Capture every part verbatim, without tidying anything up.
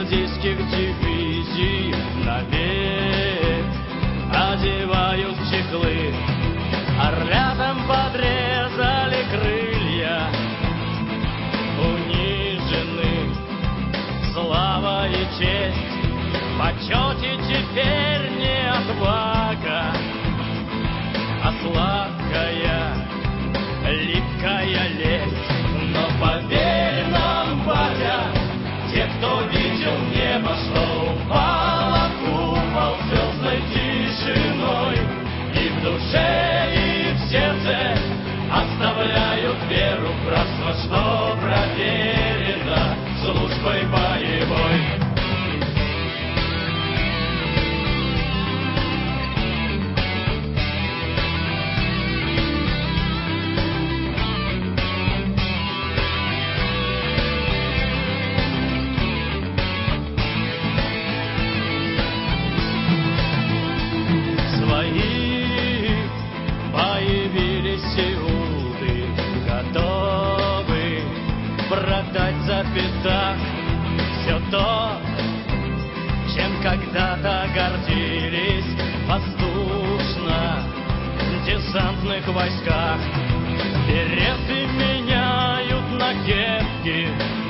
гвардейских дивизий навек одевают в чехлы, орлятам подрезали крылья, унижены слава и честь, в почете теперь не отвага, а сладкая, липкая лесть. Но поверь нам, батя, те, кто видел небо, что упало в купол звездной тишиной, и в душе, и в сердце оставляют веру в братство, что проверено службой боевой. Продать за пятак все то, чем когда-то гордились в воздушно-десантных войсках. Береты меняют на кепки,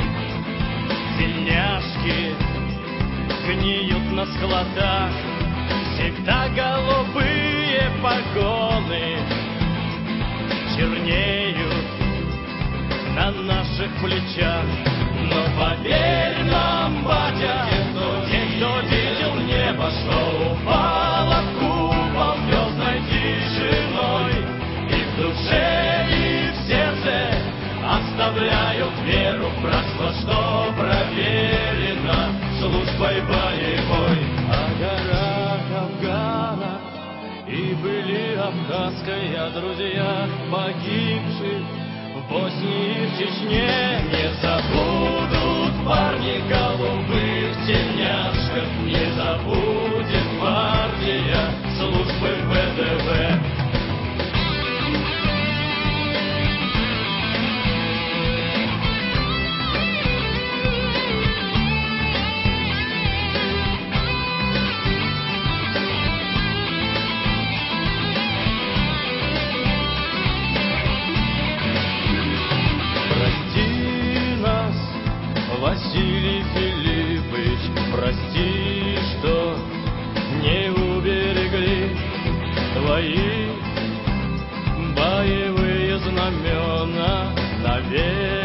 тельняшки гниют на складах. Всегда голубые погоны чернеют на наших плечах. Но поверь нам, батя, те, кто видел небо, что упало в купол звездной тишиной, и в душе, и в сердце оставляют веру в братство, что проверено службой боевой. А гора Афгана и были Абхазской о друзьях погибших в Боснии и в Чечне. Не забудут парни голубых тельняшках, не забудет гвардия службы вэ дэ вэ. Василий Филиппович, прости, что не уберегли твои боевые знамена навек.